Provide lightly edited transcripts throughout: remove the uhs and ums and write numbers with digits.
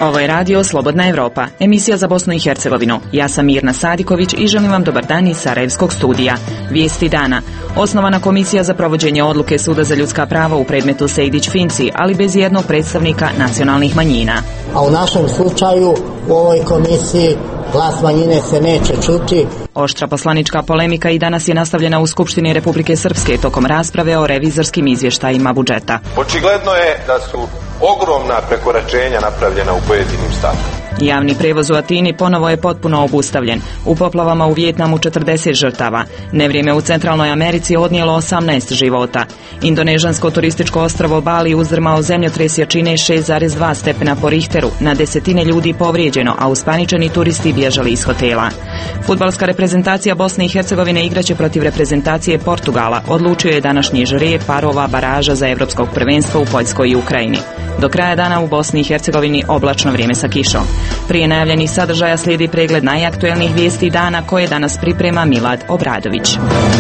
Ovo je radio Slobodna Evropa, emisija za Bosnu i Hercegovinu. Ja sam Mirna Sadiković i želim vam dobar dan iz Sarajevskog studija. Vijesti dana. Osnovana komisija za provođenje odluke Suda za ljudska prava u predmetu Sejdić-Finci, ali bez jednog predstavnika nacionalnih manjina. A u našem slučaju u ovoj komisiji glas manjine se neće čuti. Oštra poslanička polemika i danas je nastavljena u Skupštini Republike Srpske tokom rasprave o revizorskim izvještajima budžeta. Očigledno je da su ogromna prekoračenja napravljena u pojedinim stavkama. Javni prevoz u Atini ponovo je potpuno obustavljen. U poplavama u Vijetnamu 40 žrtava. Nevrijeme u Centralnoj Americi odnijelo 18 života. Indonežansko turističko ostrvo Bali uzdrmao zemljotres jačine 6,2 stepena po Richteru, na desetine ljudi povrijeđeno, a uspaničeni turisti bježali iz hotela. Fudbalska reprezentacija Bosne i Hercegovine igraće protiv reprezentacije Portugala. Odlučio je današnji žreb parova baraža za Evropskog prvenstva u Poljskoj i Ukrajini. Do kraja dana u Bosni i Hercegovini oblačno vrijeme sa kišom. Prije najavljenih sadržaja slijedi pregled najaktuelnijih vijesti dana koje danas priprema Milad Obradović.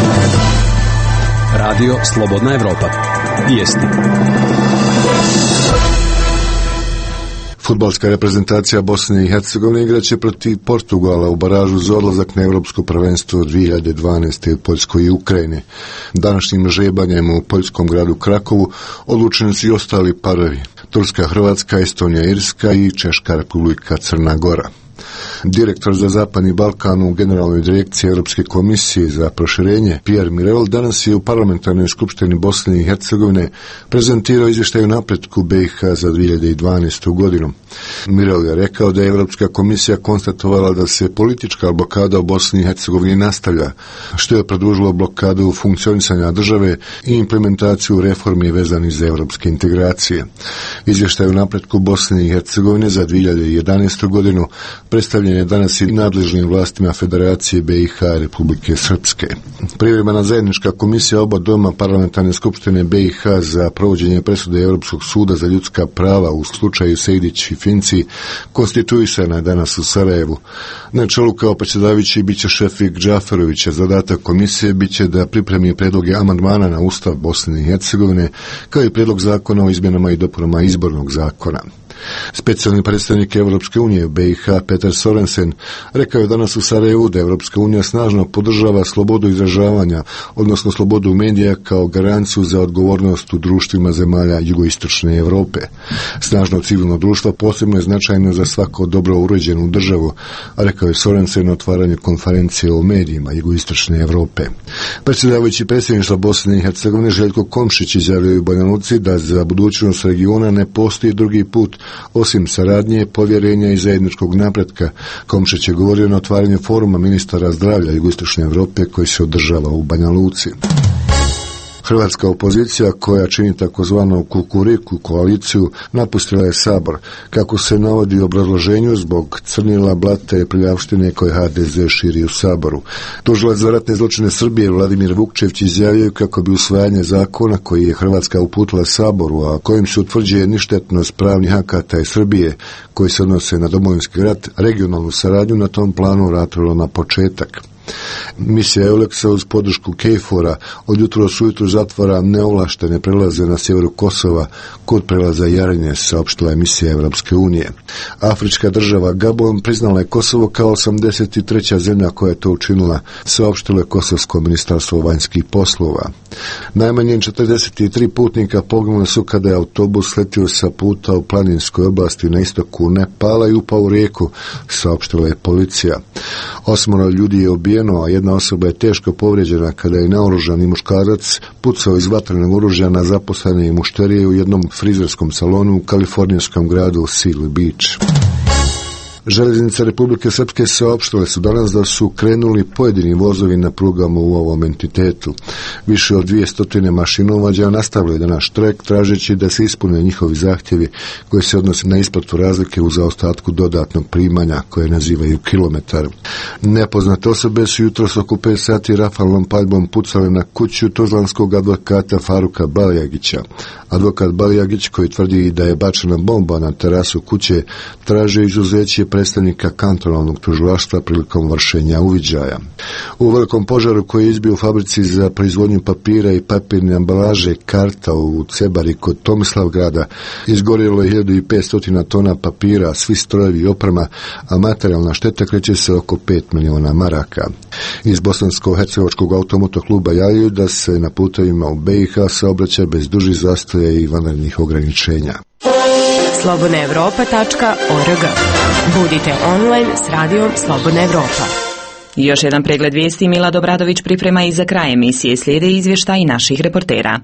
Radio Slobodna Evropa. Vijesti. Fudbalska reprezentacija Bosne i Hercegovine igraće protiv Portugala u baražu za odlazak na Europsko prvenstvo 2012. u Poljskoj i Ukrajini. Današnjim žebanjem u poljskom gradu Krakovu odlučeni su i ostali parovi: Turska, Hrvatska, Estonija, Irska i Češka Republika Crna Gora. Direktor za Zapadni Balkan u Generalnoj direkciji Europske komisije za proširenje Pierre Mirel danas je u parlamentarnoj skupštini Bosne i Hercegovine prezentirao izvještaj o napretku BiH za 2012. godinu. Mirel je rekao da je Europska komisija konstatovala da se politička blokada u Bosni i Hercegovini nastavlja, što je produžilo blokadu funkcionisanja države i implementaciju reformi vezanih za europske integracije. Izvještaj o napretku Bosne i Hercegovine za 2011. godinu predstavljen je danas i nadležnim vlastima Federacije BiH i Republike Srpske. Privremena zajednička komisija oba doma parlamentarne skupštine BiH za provođenje presude Europskog suda za ljudska prava u slučaju Sejdić i Finci konstituisana je danas u Sarajevu. Na čelu kao predsjedavajući biće Šefik Džaferović, a zadatak komisije biće da pripremi predloge amandmana na Ustav Bosne i Hercegovine, kao i predlog zakona o izmjenama i dopunama izbornog zakona. Specijalni predstavnik Europske unije u BiH Petar Sorensen rekao je danas u Sarajevu da Europska unija snažno podržava slobodu izražavanja, odnosno slobodu medija kao garanciju za odgovornost u društvima zemalja jugoistočne Europe. Snažno civilno društvo posebno je značajno za svako dobro uređenu državu, a rekao je Sorensen na otvaranju konferencije o medijima jugoistočne Europe. Predsjedavajući predsjedništva Bosne i Hercegovine Željko Komšić izjavio u Banja Luci da za budućnost regiona ne postoji drugi put osim saradnje, povjerenja i zajedničkog napretka. Komšić je govorio na otvaranju foruma ministara zdravlja jugoistočne Europe koji se održava u Banja Luci. Hrvatska opozicija, koja čini takozvanu Kukuriku koaliciju, napustila je Sabor, kako se navodi u obrazloženju zbog crnila, blata i prljavštine koje HDZ širi u Saboru. Tužilac za ratne zločine Srbije Vladimir Vukčević izjavio kako bi usvajanje zakona koji je Hrvatska uputila Saboru, a kojim se utvrđuje ništetnost pravnih akata iz Srbije koji se odnose na Domovinski rat, regionalnu saradnju na tom planu vratilo na početak. Misija Euleksa uz podršku KFOR-a od jutros ujutru zatvara neovlaštene prelaze na sjeveru Kosova kod prelaza Jarinje, saopštila je misija Europske unije. Afrička država Gabon priznala je Kosovo kao 83. zemlja koja je to učinila, saopštilo je Kosovsko ministarstvo vanjskih poslova. Najmanje 43 putnika poginuli su kada je autobus letio sa puta u planinskoj oblasti na istoku Nepala i upao u rijeku, saopštila je policija. 8 ljudi je ubijeno, a jedna osoba je teško povrijeđena kada je naoružani muškarac pucao iz vatrenog oružja na zaposlene mušterije u jednom frizerskom salonu u kalifornijskom gradu Seal Beach. Željeznice Republike Srpske saopštile su danas da su krenuli pojedini vozovi na prugama u ovom entitetu. Više od 200 mašinovođa nastavili danas štrajk tražeći da se ispune njihovi zahtjevi koji se odnose na isplatu razlike u zaostatku dodatnog primanja koje nazivaju kilometar. Nepoznate osobe su jutros oko 5 sati rafalnom paljbom pucale na kuću tuzlanskog advokata Faruka Balijagića. Advokat Balijagić, koji tvrdi da je bačena bomba na terasu kuće, traže izuzeće predstavnika kantonalnog tužilaštva prilikom vršenja uviđaja. U velikom požaru koji je izbio u fabrici za proizvodnju papira i papirne ambalaže Karta u Cebari kod Tomislavgrada izgorjelo je 1500 tona papira, svi strojevi i oprema, a materijalna šteta kreće se oko 5 miliona maraka. Iz Bosansko-hercegovačkog automotokluba javljaju da se na putevima u BiH saobraća bez dužih zastoja i vanrednih ograničenja. slobodnaevropa.org. Budite online s radijom Slobodna Evropa. Još jedan pregled vijesti Milad Obradović priprema i za kraj emisije slijede izvještaji naših reportera.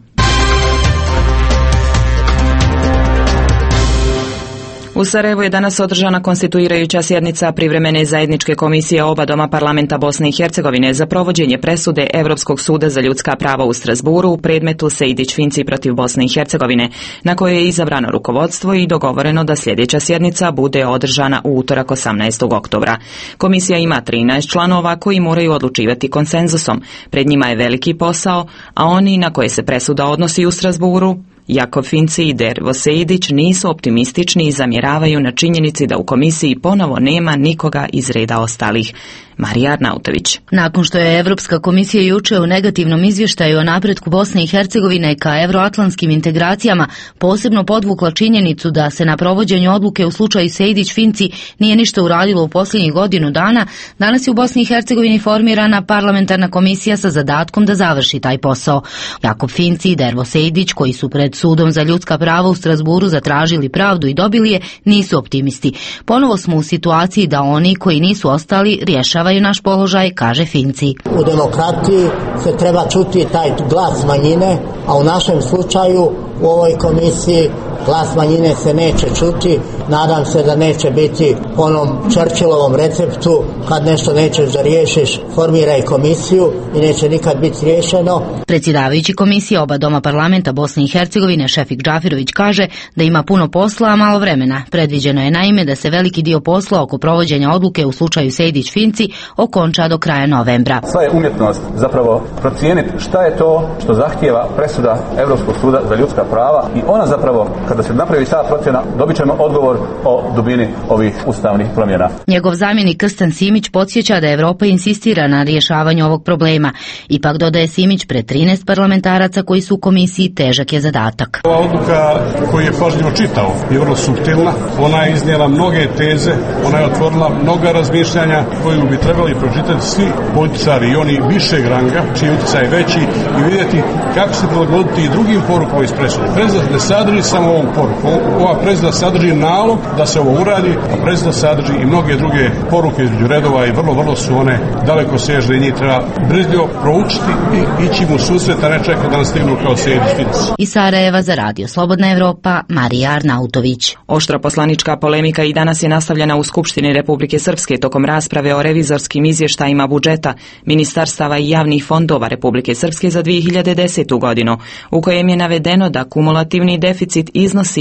U Sarajevu je danas održana konstituirajuća sjednica privremene zajedničke komisije oba doma parlamenta Bosne i Hercegovine za provođenje presude Europskog suda za ljudska prava u Strasburu u predmetu Sejdić-Finci protiv Bosne i Hercegovine, na kojoj je izabrano rukovodstvo i dogovoreno da sljedeća sjednica bude održana u utorak 18. oktobra. Komisija ima 13 članova koji moraju odlučivati konsenzusom. Pred njima je veliki posao, a oni na koje se presuda odnosi u Strasburu, Jakov Finci i Dervo Sejdić, nisu optimistični i zamjeravaju na činjenici da u komisiji ponovo nema nikoga iz reda ostalih. Marija Arnautović. Nakon što je Evropska komisija juče u negativnom izvještaju o napretku Bosne i Hercegovine ka euroatlantskim integracijama posebno podvukla činjenicu da se na provođenju odluke u slučaju Sejdić-Finci nije ništa uradilo u posljednjih godinu dana, danas je u Bosni i Hercegovini formirana parlamentarna komisija sa zadatkom da završi taj posao. Jakov Finci i Dervo Sejdić, koji su pred sudom za ljudska prava u Strasburu zatražili pravdu i dobili je, nisu optimisti. Ponovo smo u situaciji da oni koji nisu ostali rješavaju naš položaj, kaže Finci. U demokratiji se treba čuti taj glas manjine, a u našem slučaju u ovoj komisiji glas manjine se neće čuti. Nadam se da neće biti onom Churchillovom receptu kad nešto nećeš da riješiš, formiraj komisiju i neće nikad biti riješeno. Predsjedavajući komisije oba doma parlamenta Bosne i Hercegovine Šefik Džafirović kaže da ima puno posla, a malo vremena. Predviđeno je naime da se veliki dio posla oko provođenja odluke u slučaju Sejdić-Finci okonča do kraja novembra. Sva je umjetnost zapravo procijeniti šta je to što zahtijeva presuda Europskog suda za ljudska prava i ona zapravo, kada se napravi ta procjena, dobit ćemo odgovor o dubini ovih ustavnih promjena. Njegov zamjenik Krstan Simić podsjeća da Evropa insistira na rješavanju ovog problema. Ipak, dodaje Simić, pred 13 parlamentaraca koji su u komisiji težak je zadatak. Ova odluka koju je pažljivo čitao je vrlo suptilna. Ona je iznijela mnoge teze, ona je otvorila mnoga razmišljanja koju bi trebali pročitati svi političari i oni višeg ranga, čiji utjecaj je veći, i vidjeti kako se prilagoditi i drugim porukama iz presude. Presuda ne sadrži samo ovom poruku. Ova presuda sadrži nalog da se ovo uradi, a presuda sadrži i mnoge druge poruke između redova i vrlo su one daleko sežne i njih treba brzljivo proučiti i ići mu susret, a ne čekati da nas stignu kao Sejdić-Finci. Iz Sarajeva za Radio Slobodna Evropa, Marija Arnautović. Oštra poslanička polemika i danas je nastavljena u Skupštini Republike Srpske tokom rasprave o revizorskim izvještajima budžeta, ministarstava i javnih fondova Republike Srpske za 2010. godinu, u kojem je navedeno da kumulativni deficit iznosi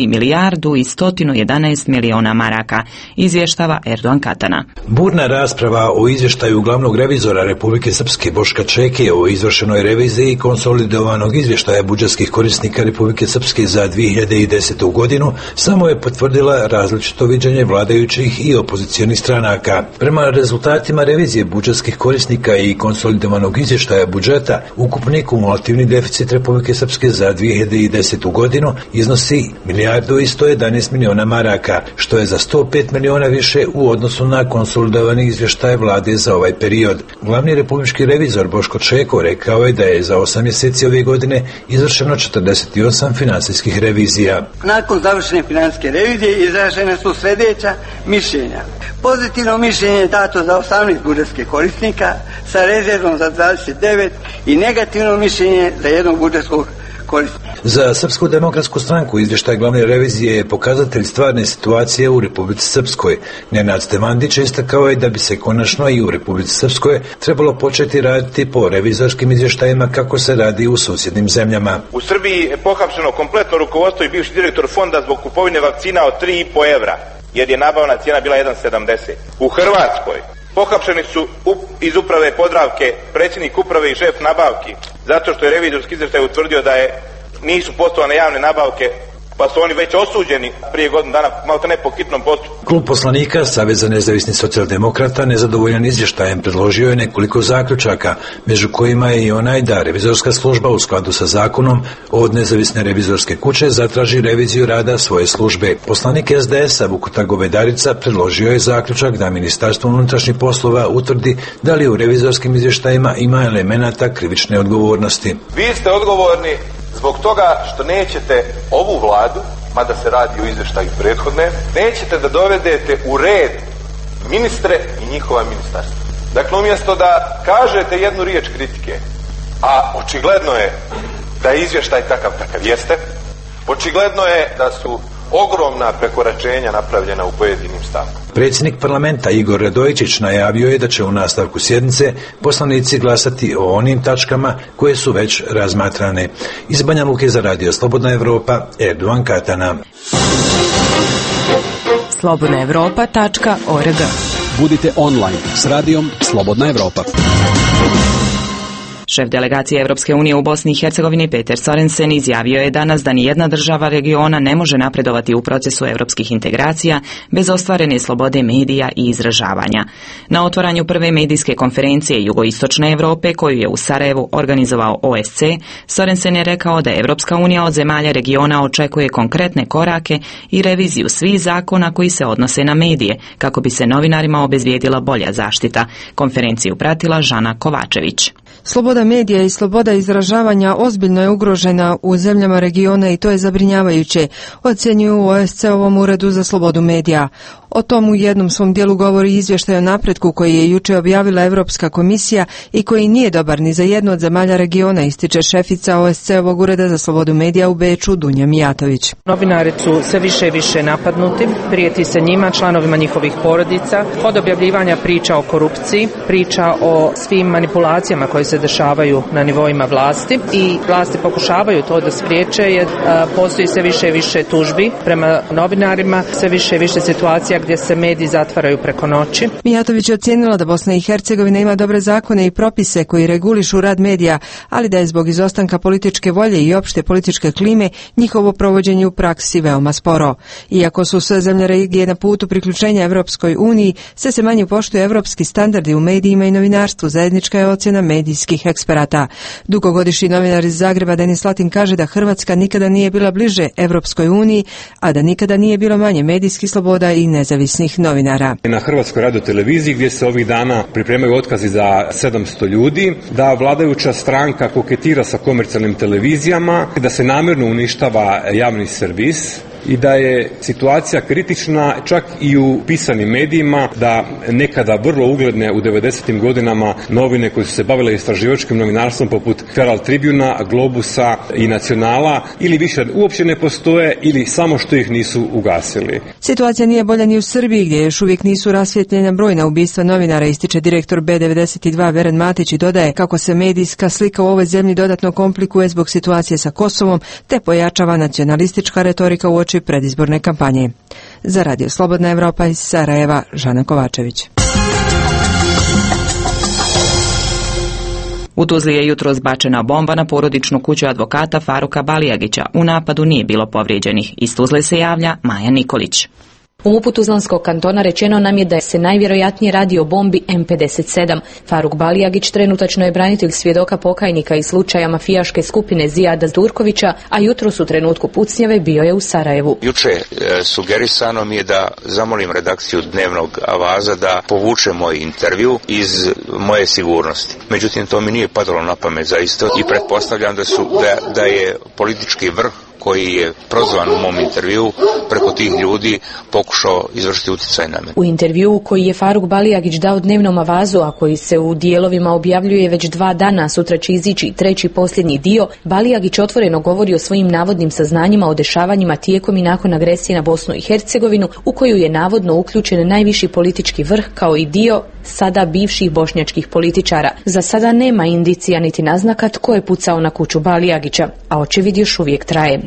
1.111 miliona maraka, izvještava Erdogan Katana. Burna rasprava o izvještaju glavnog revizora Republike Srpske Boška Čeke o izvršenoj reviziji konsolidovanog izvještaja budžetskih korisnika Republike Srpske za 2010. godinu samo je potvrdila različito viđenje vladajućih i opozicionih stranaka. Prema rezultatima revizije budžetskih korisnika i konsolidovanog izvještaja budžeta, ukupni kumulativni deficit Republike Srpske za 2010. godinu iznosi 1.111 miliona maraka, što je za 105 miliona više u odnosu na konsolidovani izvještaj vlade za ovaj period. Glavni republički revizor Boško Čeko rekao je da je za 8 mjeseci ove godine izvršeno 48 financijskih revizija. Nakon završene financijske revizije izražene su sljedeća mišljenja. Pozitivno mišljenje je dato za 18 budžetskih korisnika sa rezervom za 29 i negativno mišljenje za jednog budžetskog korisnika. Za Srpsku demokratsku stranku izvještaj glavne revizije je pokazatelj stvarne situacije u Republici Srpskoj. Nenad Stevandić istakao je da bi se konačno i u Republici Srpskoj trebalo početi raditi po revizorskim izvještajima kako se radi u susjednim zemljama. U Srbiji je pohapšeno kompletno rukovodstvo i bivši direktor fonda zbog kupovine vakcina od 3,5 evra, jer je nabavna cijena bila 1,70. U Hrvatskoj pohapšeni su iz uprave Podravke predsjednik uprave i šef nabavki, zato što je revizorski izvještaj utvrdio da nisu postojane javne nabavke pa su oni već osuđeni prije godinu dana, maltene ne po hitnom postupku. Klub poslanika Saveza nezavisnih socijaldemokrata nezadovoljan izvještajem predložio je nekoliko zaključaka, među kojima je i onaj da revizorska služba u skladu sa zakonom od nezavisne revizorske kuće zatraži reviziju rada svoje službe. Poslanik SDS-a Vukuta Govedarica predložio je zaključak da Ministarstvo unutrašnjih poslova utvrdi da li u revizorskim izvještajima ima elemenata krivične odgovornosti. Vi ste odgovorni zbog toga što nećete ovu vladu, mada se radi o izvještaju prethodne, nećete da dovedete u red ministre i njihova ministarstva. Dakle, umjesto da kažete jednu riječ kritike, a očigledno je da je izvještaj takav jeste, očigledno je da su ogromna prekoračenja napravljena u pojedinim stavkama. Predsjednik parlamenta Igor Radojičić najavio je da će u nastavku sjednice poslanici glasati o onim tačkama koje su već razmatrane. Iz Banja Luke za Radio Slobodna Evropa, Erdovan Katana. slobodnaevropa.org. Budite online s radijom Slobodna Evropa. Šef delegacije Evropske unije u Bosni i Hercegovini Peter Sorensen izjavio je danas da nijedna država regiona ne može napredovati u procesu evropskih integracija bez ostvarene slobode medija i izražavanja. Na otvaranju prve medijske konferencije Jugoistočne Evrope koju je u Sarajevu organizovao OSC, Sorensen je rekao da Evropska unija od zemalja regiona očekuje konkretne korake i reviziju svih zakona koji se odnose na medije kako bi se novinarima obezbijedila bolja zaštita. Konferenciju pratila Žana Kovačević. Sloboda medija i sloboda izražavanja ozbiljno je ugrožena u zemljama regiona i to je zabrinjavajuće, ocjenjuju u OSCE-ovom uredu za slobodu medija. O tom u jednom svom dijelu govori izvještaj o napretku koji je juče objavila Europska komisija i koji nije dobar ni za jednu od zemalja regiona, ističe šefica OSCE-ovog ureda za slobodu medija u Beču Dunja Mijatović. Novinari su sve više i više napadnuti, prijeti se njima, članovima njihovih porodica, od objavljivanja priča o korupciji, priča o svim manipulacijama koje se dešavaju na nivoima vlasti i vlasti pokušavaju to da spriječe jer postoji sve više i više tužbi prema novinarima, sve više i više situacija gdje se mediji zatvaraju preko noći. Mijatović je ocijenila da Bosna i Hercegovina ima dobre zakone i propise koji regulišu rad medija, ali da je zbog izostanka političke volje i opšte političke klime njihovo provođenje u praksi veoma sporo. Iako su sve zemlje regije na putu priključenja Evropskoj uniji, sve se manje poštuju evropski standardi u medijima i novinarstvu, zajednička je ocjena medijskih eksperata. Dugogodišnji novinar iz Zagreba Denis Latin kaže da Hrvatska nikada nije bila bliže Evropskoj uniji, a da nikada nije bilo manje medijskih sloboda i nezavisnih novinara. Na Hrvatskoj radioteleviziji gdje se ovih dana pripremaju otkazi za 700 ljudi, da vladajuća stranka koketira sa komercijalnim televizijama, da se namjerno uništava javni servis i da je situacija kritična čak i u pisanim medijima, da nekada vrlo ugledne u 90. godinama novine koje su se bavile istraživačkim novinarstvom poput Feral Tribuna, Globusa i Nacionala ili više uopće ne postoje ili samo što ih nisu ugasili. Situacija nije bolja ni u Srbiji gdje još uvijek nisu rasvjetljena brojna ubistva novinara, ističe direktor B92 Veren Matić i dodaje kako se medijska slika u ovoj zemlji dodatno komplikuje zbog situacije sa Kosovom te pojačava nacionalistička retorika uoči predizborne kampanje. Za Radio Slobodna Evropa iz Sarajeva, Žana Kovačević. U Tuzli je jutros bačena bomba na porodičnu kuću advokata Faruka Balijagića. U napadu nije bilo povrijeđenih. Iz Tuzle se javlja Maja Nikolić. U MUP-u Tuzlanskog kantona rečeno nam je da se najvjerojatnije radi o bombi M57. Faruk Balijagić trenutačno je branitelj svjedoka pokajnika iz slučaja mafijaške skupine Zijada Turkovića, a jutros u trenutku pucnjave bio je u Sarajevu. Juče sugerisano mi je da zamolim redakciju Dnevnog Avaza da povuče moj intervju iz moje sigurnosti. Međutim, to mi nije padalo na pamet zaista i pretpostavljam da je politički vrh koji je prozvan u mom intervju preko tih ljudi pokušao izvršiti utjecaj na mene. U intervjuu koji je Faruk Balijagić dao Dnevnom Avazu, a koji se u dijelovima objavljuje već 2 dana, sutra će izići 3. posljednji dio, Balijagić otvoreno govori o svojim navodnim saznanjima o dešavanjima tijekom i nakon agresije na Bosnu i Hercegovinu, u koju je navodno uključen najviši politički vrh kao i dio sada bivših bošnjačkih političara. Za sada nema indicija niti naznaka tko je pucao na kuću Balijagića, a očevid još uvijek traje.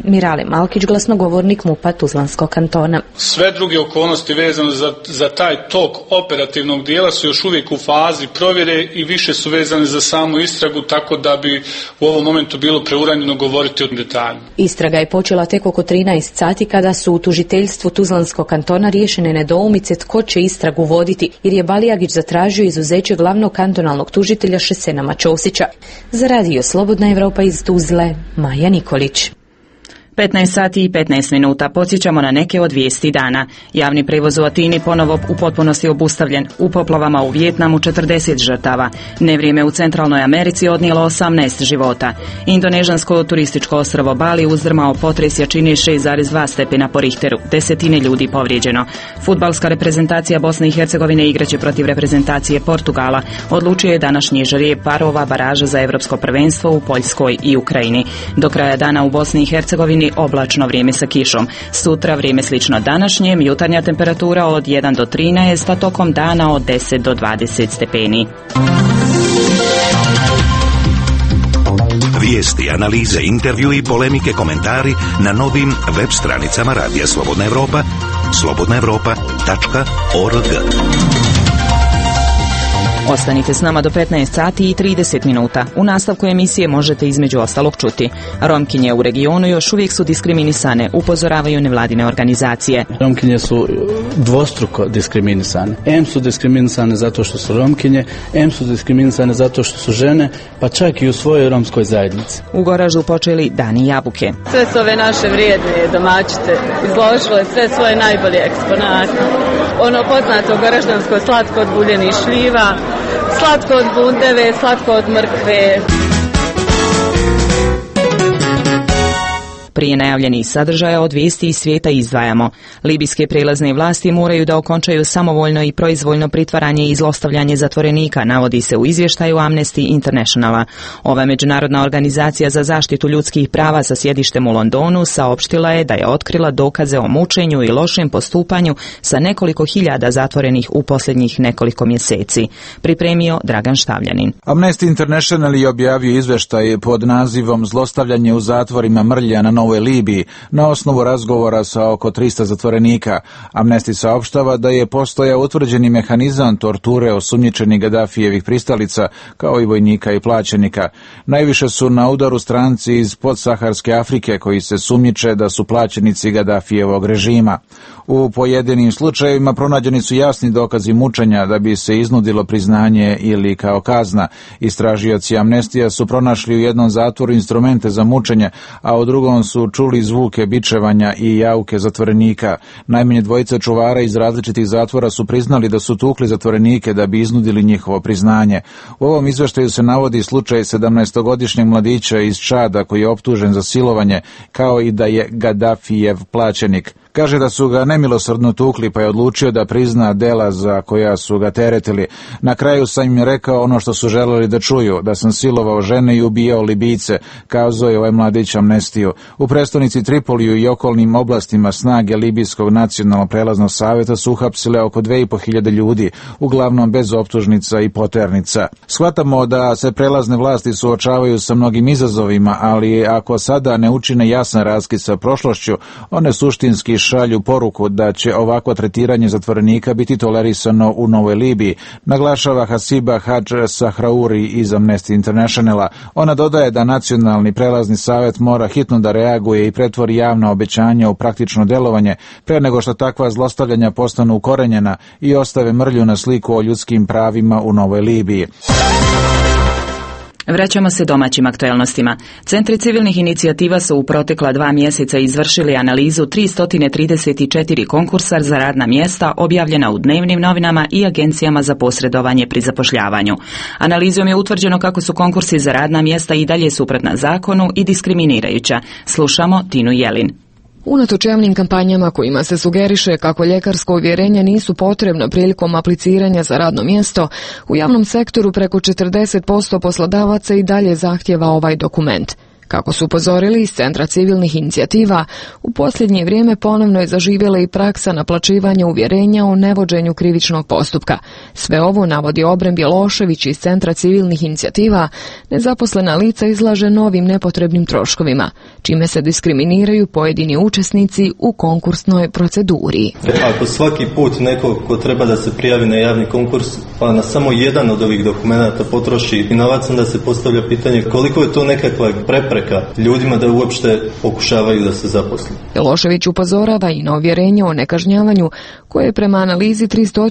Mirale Malkić, glasnogovornik MUP-a Tuzlanskog kantona. Sve druge okolnosti vezano za taj tok operativnog dijela su još uvijek u fazi provjere i više su vezane za samu istragu, tako da bi u ovom momentu bilo preuranjeno govoriti o detalju. Istraga je počela tek oko 13 sati kada su u tužiteljstvu Tuzlanskog kantona riješene nedoumice tko će istragu voditi, jer je Balijagić zatražio izuzeće glavnog kantonalnog tužitelja Šesenama Ćosića. Za Radio Slobodna Evropa iz Tuzle, Maja Nikolić. 15 sati i 15 minuta. Podsjećamo na neke od vijesti dana. Javni prevoz u Atini ponovo u potpunosti obustavljen. U poplavama u Vijetnamu 40 žrtava. Nevrijeme u Centralnoj Americi odnijelo 18 života. Indonežansko turističko ostrvo Bali uzdrmao potres jačine 6,2 stepena po Richteru. 10 ljudi povrijeđeno. Fudbalska reprezentacija Bosne i Hercegovine igraće protiv reprezentacije Portugala. Odlučio je današnji žreb parova baraža za Europsko prvenstvo u Poljskoj i Ukrajini. Do kraja dana u Bosni i Hercegovini oblačno vrijeme sa kišom. Sutra vrijeme slično današnjem, jutarnja temperatura od 1 do 13, a tokom dana od 10 do 20 stepeni. Vijesti, analize, intervju i polemike, komentari na novim web stranicama Radija Slobodna Evropa, slobodnaevropa.org. Ostanite s nama do 15 sati i 30 minuta. U nastavku emisije možete između ostalog čuti: Romkinje u regionu još uvijek su diskriminisane, upozoravaju nevladine organizacije. Romkinje su dvostruko diskriminisane. M su diskriminisane zato što su Romkinje, M su diskriminisane zato što su žene, pa čak i u svojoj romskoj zajednici. U Goraždu počeli Dani jabuke. Sve su ove naše vrijedne domaćice izložile sve svoje najbolje eksponate. Ono poznato goraždansko slatko od buljenih šljiva, slatko od bundeve, slatko od mrkve. Prije najavljenih sadržaja od vijesti iz svijeta izdvajamo: libijske prijelazne vlasti moraju da okončaju samovoljno i proizvoljno pritvaranje i zlostavljanje zatvorenika, navodi se u izvještaju Amnesty Internationala. Ova međunarodna organizacija za zaštitu ljudskih prava sa sjedištem u Londonu saopštila je da je otkrila dokaze o mučenju i lošem postupanju sa nekoliko hiljada zatvorenih u posljednjih nekoliko mjeseci. Pripremio Dragan Štavljanin. Amnesty International je objavio izvještaj pod nazivom Zlostavljanje u zatvorima Mrlja na Novoj Libiji na osnovu razgovora sa oko 300 zatvorenika. Amnesty saopštava da je postojao utvrđeni mehanizam torture osumnjičenih Gadafijevih pristalica, kao i vojnika i plaćenika. Najviše su na udaru stranci iz podsaharske Afrike koji se sumnjiče da su plaćenici Gadafijevog režima. U pojedinim slučajevima pronađeni su jasni dokazi mučenja da bi se iznudilo priznanje ili kao kazna. Istražioci Amnestija su pronašli u jednom zatvoru instrumente za mučenje, a u drugom su čuli zvuke bičevanja i jauke zatvorenika. Najmanje dvojica čuvara iz različitih zatvora su priznali da su tukli zatvorenike da bi iznudili njihovo priznanje. U ovom izveštaju se navodi slučaj 17-godišnjeg mladića iz Čada koji je optužen za silovanje, kao i da je Gadafijev plaćenik. Kaže da su ga nemilosrdno tukli, pa je odlučio da prizna dela za koja su ga teretili. Na kraju sam im rekao ono što su želeli da čuju, da sam silovao žene i ubijao Libijce, kazao je ovaj mladić Amnestiju. U prestonici Tripoliju i okolnim oblastima snage Libijskog nacionalnog prelaznog savjeta su uhapsile oko 2500 ljudi, uglavnom bez optužnica i poternica. Shvatamo da se prelazne vlasti suočavaju sa mnogim izazovima, ali ako sada ne učine jasan raskid sa prošlošću, one suštinski šalju poruku da će ovakvo tretiranje zatvorenika biti tolerisano u Novoj Libiji, naglašava Hasiba Hadž Sahrauri iz Amnesty Internationala. Ona dodaje da Nacionalni prelazni savjet mora hitno da reaguje i pretvori javna obećanja u praktično delovanje pre nego što takva zlostavljanja postanu ukorenjena i ostave mrlju na sliku o ljudskim pravima u Novoj Libiji. Vraćamo se domaćim aktualnostima. Centri civilnih inicijativa su u protekla 2 mjeseca izvršili analizu 334 konkursa za radna mjesta objavljena u dnevnim novinama i agencijama za posredovanje pri zapošljavanju. Analizom je utvrđeno kako su konkursi za radna mjesta i dalje suprotna zakonu i diskriminirajuća. Slušamo Tinu Jelin. Unatoč javnim kampanjama kojima se sugeriše kako ljekarsko uvjerenje nisu potrebna prilikom apliciranja za radno mjesto, u javnom sektoru preko 40% poslodavaca i dalje zahtjeva ovaj dokument. Kako su upozorili iz Centra civilnih inicijativa, u posljednje vrijeme ponovno je zaživjela i praksa naplaćivanja uvjerenja o nevođenju krivičnog postupka. Sve ovo, navodi Obrem Bjelošević iz Centra civilnih inicijativa, nezaposlena lica izlaže novim nepotrebnim troškovima, čime se diskriminiraju pojedini učesnici u konkursnoj proceduri. Ako svaki put neko ko treba da se prijavi na javni konkurs, pa na samo jedan od ovih dokumenata potroši i novac, onda se postavlja pitanje koliko je to nekakva prepreka ljudima da uopšte pokušavaju da se zaposle. Bjelošević upozorava i na uvjerenje o nekažnjavanju koje je prema analizi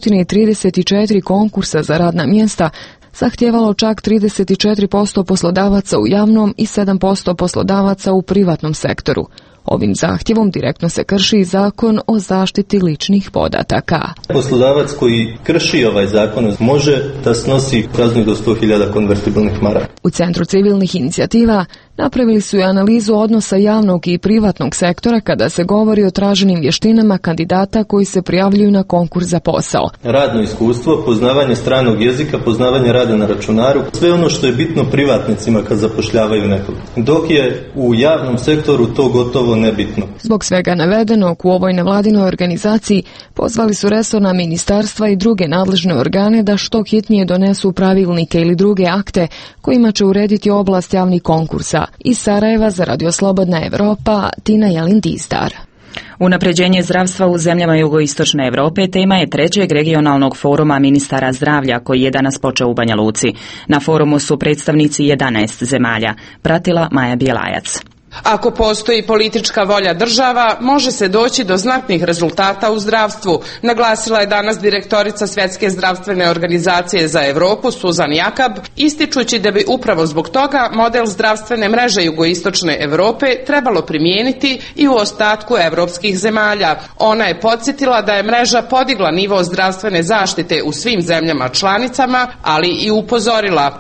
334 konkursa za radna mjesta zahtijevalo čak 34% poslodavaca u javnom i 7% poslodavaca u privatnom sektoru. Ovim zahtjevom direktno se krši Zakon o zaštiti ličnih podataka. Poslodavac koji krši ovaj zakon može da snosi kaznu do 100.000 konvertibilnih maraka. U Centru civilnih inicijativa napravili su i analizu odnosa javnog i privatnog sektora kada se govori o traženim vještinama kandidata koji se prijavljuju na konkurs za posao. Radno iskustvo, poznavanje stranog jezika, poznavanje rada na računaru, sve ono što je bitno privatnicima kad zapošljavaju nekog. Dok je u javnom sektoru to gotovo nebitno. Zbog svega navedenog, u ovoj nevladinoj organizaciji pozvali su resorna ministarstva i druge nadležne organe da što hitnije donesu pravilnike ili druge akte kojima će urediti oblast javnih konkursa. Iz Sarajeva za Radio Slobodna Evropa, Tina Jelin-Dizdar. Unapređenje zdravstva u zemljama jugoistočne Europe tema je trećeg regionalnog foruma ministara zdravlja koji je danas počeo u Banja Luci. Na forumu su predstavnici 11 zemalja. Pratila Maja Bjelajac. Ako postoji politička volja država, može se doći do znatnih rezultata u zdravstvu, naglasila je danas direktorica Svjetske zdravstvene organizacije za Europu Suzan Jakab, ističući da bi upravo zbog toga model zdravstvene mreže jugoistočne Europe trebalo primijeniti i u ostatku europskih zemalja. Ona je podsjetila da je mreža podigla nivo zdravstvene zaštite u svim zemljama članicama, ali i upozorila.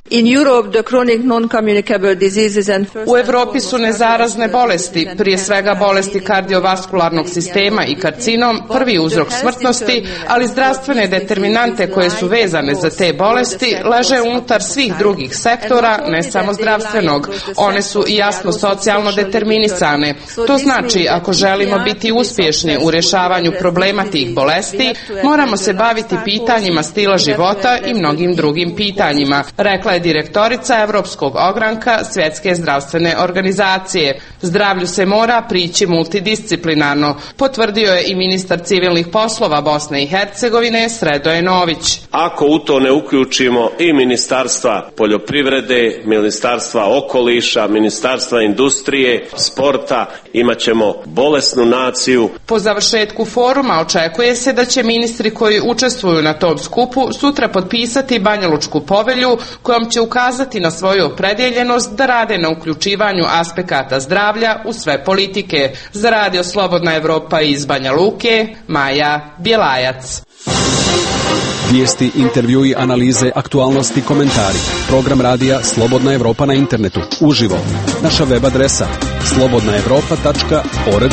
U Europi su nezarazne bolesti, prije svega bolesti kardiovaskularnog sistema i karcinom, prvi uzrok smrtnosti, ali zdravstvene determinante koje su vezane za te bolesti leže unutar svih drugih sektora, ne samo zdravstvenog. One su jasno socijalno determinisane. To znači, ako želimo biti uspješni u rješavanju problema tih bolesti, moramo se baviti pitanjima stila života i mnogim drugim pitanjima, rekla je direktorica Europskog ogranka Svjetske zdravstvene organizacije. Zdravlju se mora prići multidisciplinarno, potvrdio je i ministar civilnih poslova Bosne i Hercegovine Sredoje Nović. Ako u to ne uključimo i ministarstva poljoprivrede, ministarstva okoliša, ministarstva industrije, sporta, imat ćemo bolesnu naciju. Po završetku foruma očekuje se da će ministri koji učestvuju na tom skupu sutra potpisati Banjalučku povelju kojom će ukazati na svoju opredjeljenost da rade na uključivanju aspekata zdravlja u sve politike. Za Radio Slobodna Evropa iz Banja Luke, Maja Bjelajac. Vijesti, intervjui, analize, aktualnosti, komentari. Program radija Slobodna Evropa na internetu. Uživo. Naša web adresa slobodnaevropa.org.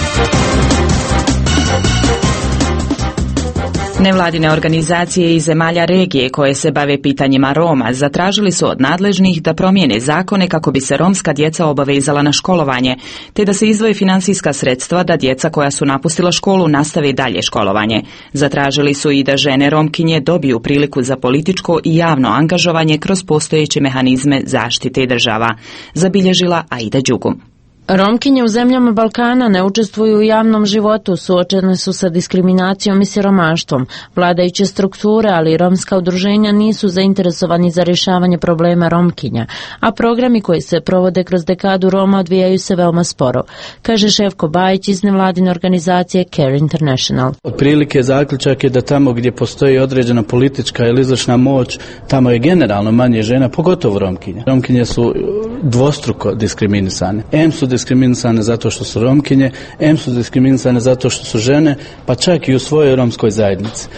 Nevladine organizacije iz zemalja regije koje se bave pitanjima Roma zatražili su od nadležnih da promijene zakone kako bi se romska djeca obavezala na školovanje, te da se izdvoje financijska sredstva da djeca koja su napustila školu nastave dalje školovanje. Zatražili su i da žene Romkinje dobiju priliku za političko i javno angažovanje kroz postojeće mehanizme zaštite država, zabilježila Aida Đugum. Romkinje u zemljama Balkana ne učestvuju u javnom životu, suočene su sa diskriminacijom i siromaštvom. Vladajuće strukture, ali i romska udruženja nisu zainteresovani za rješavanje problema Romkinja, a programi koji se provode kroz dekadu Roma odvijaju se veoma sporo, kaže Ševko Bajić iz nevladine organizacije Care International. Otprilike zaključak je da tamo gdje postoji određena politička ili izvršna moć, tamo je generalno manje žena, pogotovo Romkinja. Romkinje su dvostruko diskriminisane. Su diskriminisane zato što su Romkinje, su diskriminisane zato što su žene, pa čak i u svojoj romskoj zajednici.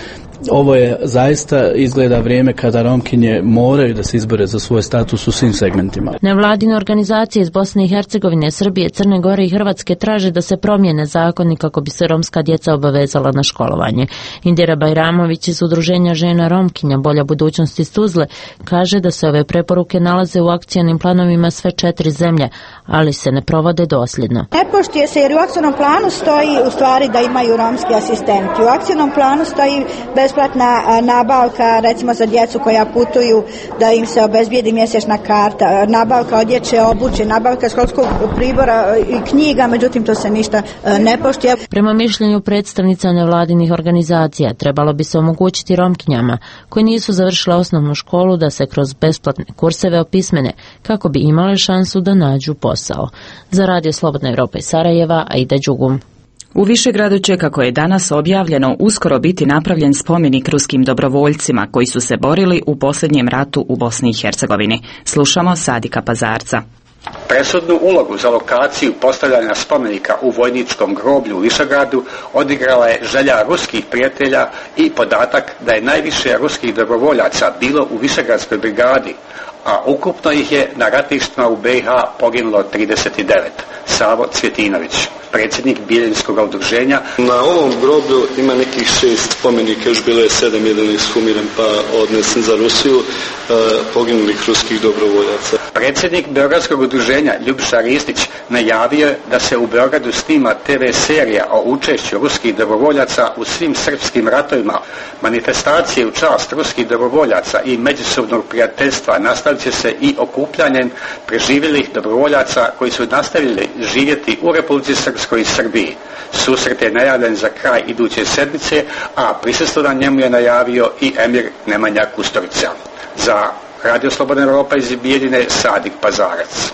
Ovo je zaista izgleda vrijeme kada Romkinje moraju da se izbore za svoj status u svim segmentima. Nevladine organizacije iz Bosne i Hercegovine, Srbije, Crne Gore i Hrvatske traže da se promijene zakoni kako bi se romska djeca obavezala na školovanje. Indira Bajramović iz Udruženja žena Romkinja Bolja budućnost iz Tuzle kaže da se ove preporuke nalaze u akcionim planovima sve 4 zemlje, ali se ne provode dosljedno. Ne poštuje se jer u akcionom planu stoji u stvari da imaju romski asistenti. U akcionom planu stoji besplatna nabavka recimo za djecu koja putuju, da im se obezbijedi mjesečna karta, nabavka odjeće, obuće, nabavka školskog pribora i knjiga, međutim to se ništa ne poštuje. Prema mišljenju predstavnica nevladinih organizacija trebalo bi se omogućiti Romkinjama koji nisu završile osnovnu školu da se kroz besplatne kurseve opismene kako bi imale šansu da nađu posao. Za Radio Slobodna Evropa iz Sarajeva, Aida Đugum. U Višegradu će, kako je danas objavljeno, uskoro biti napravljen spomenik ruskim dobrovoljcima koji su se borili u posljednjem ratu u Bosni i Hercegovini. Slušamo Sadika Pazarca. Presudnu ulogu za lokaciju postavljanja spomenika u vojničkom groblju u Višegradu odigrala je želja ruskih prijatelja i podatak da je najviše ruskih dobrovoljaca bilo u Višegradskoj brigadi, a ukupno ih je na ratištima u BiH poginulo 39. Savo Cvjetinović, predsjednik Bijeljinskog udruženja. Na ovom groblju ima nekih 6 spomenika, još bilo je 7, jedan ishumiran pa odnesen za Rusiju, poginulih ruskih dobrovoljaca. Predsjednik Beogradskog udruženja Ljubiša Ristić najavio je da se u Beogradu snima TV serija o učešću ruskih dobrovoljaca u svim srpskim ratovima. Manifestacije u čast ruskih dobrovoljaca i međusobnog prijateljstva nastavit će se i okupljanjem preživjelih dobrovoljaca koji su nastavili živjeti u Republici Srpskoj i Srbiji. Susret je najavljen za kraj iduće sedmice, a prisustvo na njemu je najavio i emir Nemanja Kusturica. Za Radio Slobodna Evropa iz Bijeljine, Sadik Pazarac.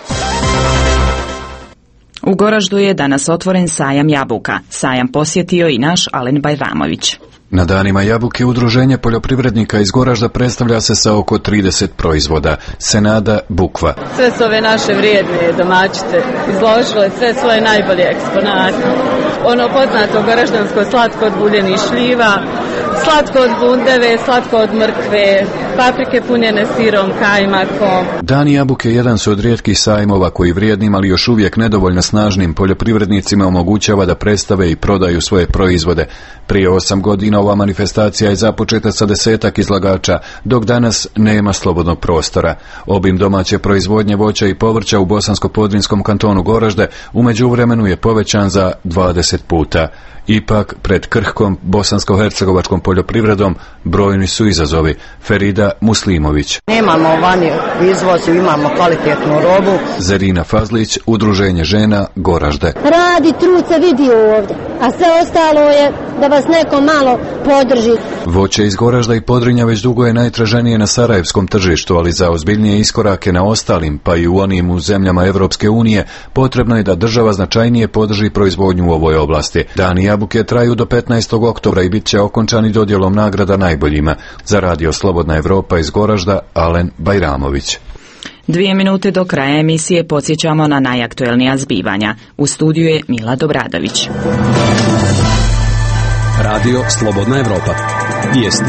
U Goraždu je danas otvoren sajam jabuka. Sajam posjetio i naš Alen Bajramović. Na danima jabuke udruženje poljoprivrednika iz Goražda predstavlja se sa oko 30 proizvoda. Senada Bukva. Sve su ove naše vrijedne domaćice izložile sve svoje najbolje eksponate. Ono poznato goraždansko slatko od buljenih šljiva, slatko od bundeve, slatko od mrkve, paprike punjene sirom, kajmakom. Dani jabuke jedan su od rijetkih sajmova koji vrijednim, ali još uvijek nedovoljno snažnim poljoprivrednicima omogućava da predstave i prodaju svoje proizvode. Prije 8 godina ova manifestacija je započeta sa 10 izlagača, dok danas nema slobodnog prostora. Obim domaće proizvodnje voća i povrća u Bosansko-Podrinskom kantonu Goražde u međuvremenu je povećan za 20 puta. Ipak, pred krhkom bosansko-hercegovačkom poljoprivredom brojni su izazovi. Ferida Muslimović. Nemamo vani izvoz, imamo kvalitetnu robu. Zerina Fazlić, Udruženje žena Goražde. Radi, trud se vidi ovdje, a sve ostalo je da vas neko malo podrži. Voće iz Goražda i Podrinja već dugo je najtraženije na sarajevskom tržištu, ali za ozbiljnije iskorake na ostalim, pa i u onim u zemljama Evropske unije, potrebno je da država značajnije podrži proizvodnju u ovoj oblasti. Dani jabuke traju do 15. oktobra i bit će okončani dodjelom nagrada najboljima. Za Radio Slobodna Evropa iz Goražda, Alen Bajramović. 2 minute do kraja emisije podsjećamo na najaktuelnija zbivanja. U studiju je Mila Dobradović. Radio Slobodna Evropa. Vijesti.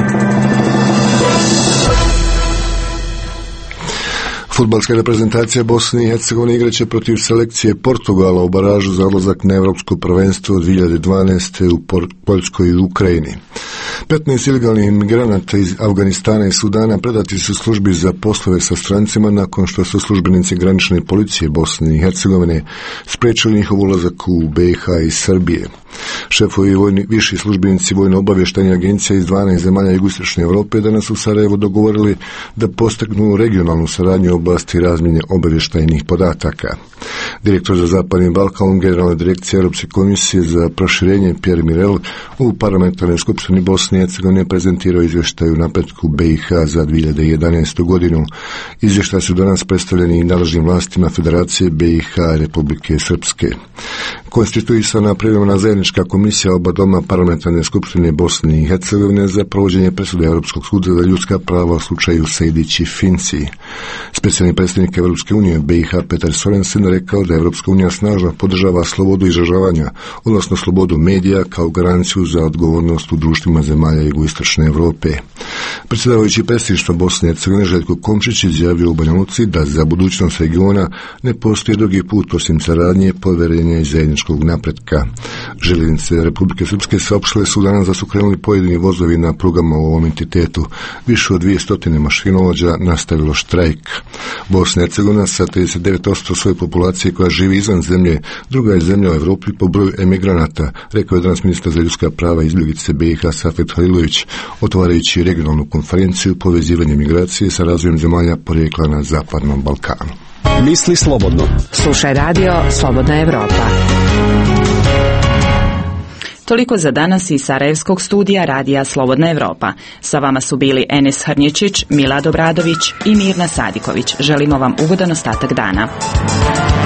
Fudbalska reprezentacija Bosne i Hercegovine igraće protiv selekcije Portugala u baražu za odlazak na Evropsko prvenstvo 2012. u Poljskoj i Ukrajini. 15 ilegalnih migranata iz Afganistana i Sudana predati su službi za poslove sa strancima nakon što su službenici granične policije Bosne i Hercegovine spriječili njihov ulazak u BiH i Srbije. Šefovi i viši službenici vojno-obavještajnih agencija iz 12 zemalja jugoistočne Europe danas u Sarajevu dogovorili da postaknu regionalnu saradnju u oblasti razmjene obavještajnih podataka. Direktor za Zapadni Balkan, Generalna direkcija Europske komisije za proširenje Pierre Mirel u parlamentarnoj skupštini Bosne i Hercegovine prezentirao izvještaj o napretku BiH za 2011. godinu. Izvještaj su danas predstavljeni i nadležnim vlastima Federacije BiH Republike Srpske. konstituisana privremena zajednička komisija oba doma parlamentarne skupštine Bosne i Hercegovine za provođenje presude Europskog suda za ljudska prava u slučaju Sejdić i Finci. Specijalni predstavnik Evropske unije BiH Petar Sorensen rekao da Evropska unija snažno podržava slobodu izražavanja, odnosno slobodu medija kao garanciju za odgovornost u društvima zemalja jugoistočne Europe. Predsjedavajući predsjedništva Bosne i Hercegovine Željko Komšić izjavio u Banja Luci da za budućnost regiona ne postoji drugi put osim saradnje, poverenja i zajedničkog napretka. Željeznice Republike Srpske saopštile su danas da su krenuli pojedini vozovi na prugama u ovom entitetu. Više od 200 mašinovođa nastavilo štrajk. Bosna i Hercegovina sa 39% svoje populacije koja živi izvan zemlje, druga je zemlja u Evropi po broju emigranata, rekao je danas ministar za ljudska prava i izbjeglice BiH Safet Halilović, otvarajući regionalnu konferenciju povezivanje migracije sa razvojem zemalja porijekla na Zapadnom Balkanu. Misli slobodno. Slušaj radio Slobodna Evropa. Toliko za danas iz Sarajevskog studija radija Slobodna Evropa. Sa vama su bili Enes Hrnjičić, Milad Obradović i Mirna Sadiković. Želimo vam ugodan ostatak dana.